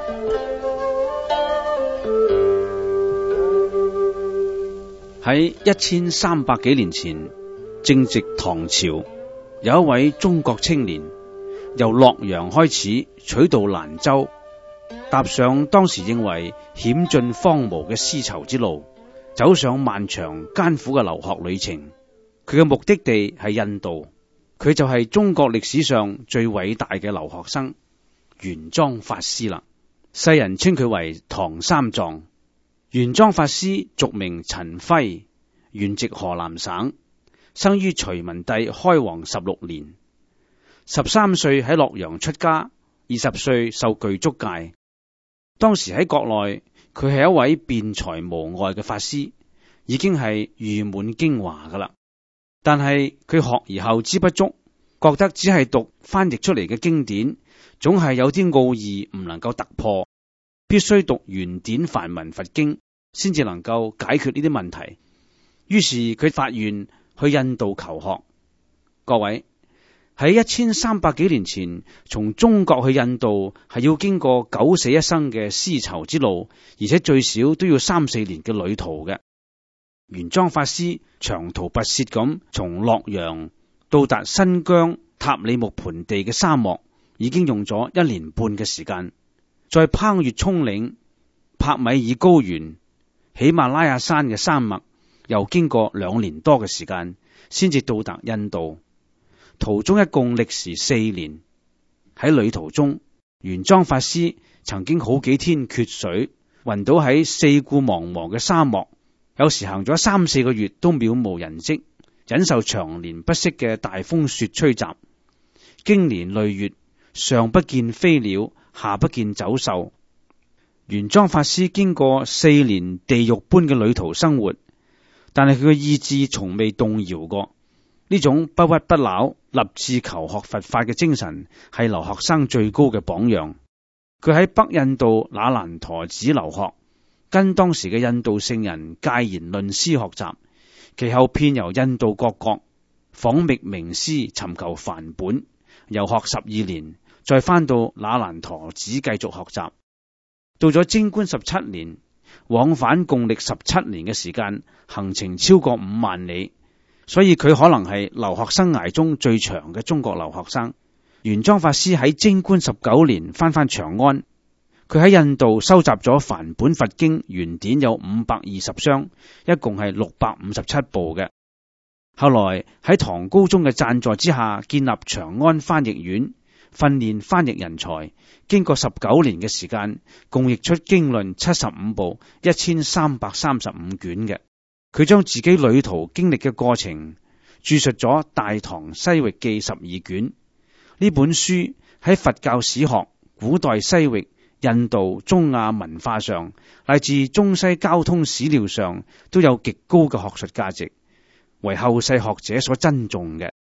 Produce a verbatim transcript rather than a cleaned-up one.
喺一千三百幾年前，正值唐朝，有一位中國青年由洛陽開始取道蘭州，踏上當時認為險峻荒蕪嘅絲綢之路，走上漫長艱苦嘅留學旅程。佢嘅目的地係印度，佢就係中國歷史上最偉大嘅留學生玄奘法師啦。世人稱佢為唐三藏。玄奘法師俗名陳輝，原籍河南省，生於隋文帝開皇十六年。十三歲喺洛陽出家，二十歲受具足戒。當時喺國內，佢係一位辯才無礙嘅法師，已經係譽滿京華噶啦。但係佢學而後知不足，覺得只係讀翻譯出嚟嘅經典，總係有啲奧義唔能夠突破，必須讀原典梵文佛經，先至能夠解決呢啲問題。於是佢發願去印度求學。各位，喺一千三百幾年前，從中國去印度係要經過九死一生嘅絲綢之路，而且最少都要三四年嘅旅途嘅。玄奘法師長途跋涉咁從洛陽到達新疆塔里木盆地嘅沙漠，已經用咗一年半嘅時間。再攀越蔥嶺、帕米爾高原、喜馬拉雅山嘅山脈，又經過兩年多嘅時間，先至到達印度。途中一共歷時四年。喺旅途中，玄奘法師曾經好幾天缺水，暈倒喺四顧茫茫嘅沙漠，有時行咗三四個月都渺無人跡，忍受長年不息嘅大風雪吹襲。經年累月，上不見飛鳥，下不見走獸。玄奘法師經過四年地獄般嘅旅途生活，但係佢嘅意志從未動搖過。呢種不屈不撓、立志求學佛法嘅精神，係留學生最高嘅榜樣。佢喺北印度那蘭陀寺留學，跟當時嘅印度聖人戒賢論師學習，其後遍遊印度各國，訪覓名師，尋求梵本，遊學十二年，再返到那蘭陀寺繼續學習。到咗貞觀十七年，往返共歷十七年嘅時間，行程超過五萬里，所以佢可能係留學生涯中最長嘅中國留學生。玄奘法師喺貞觀十九年翻返長安，佢喺印度收集咗梵本佛經原典有五百二十箱，一共係六百五十七部嘅。後來喺唐高宗嘅贊助之下，建立長安翻譯院，訓練翻譯人才。經過十九年嘅時間，共譯出經論七十五部，一千三百三十五卷嘅。佢將自己旅途經歷嘅過程注述咗《大唐西域記》十二卷。呢本書喺佛教史學、古代西域、印度、中亞文化上，乃至中西交通史料上，都有極高嘅學術價值，為後世學者所珍重嘅。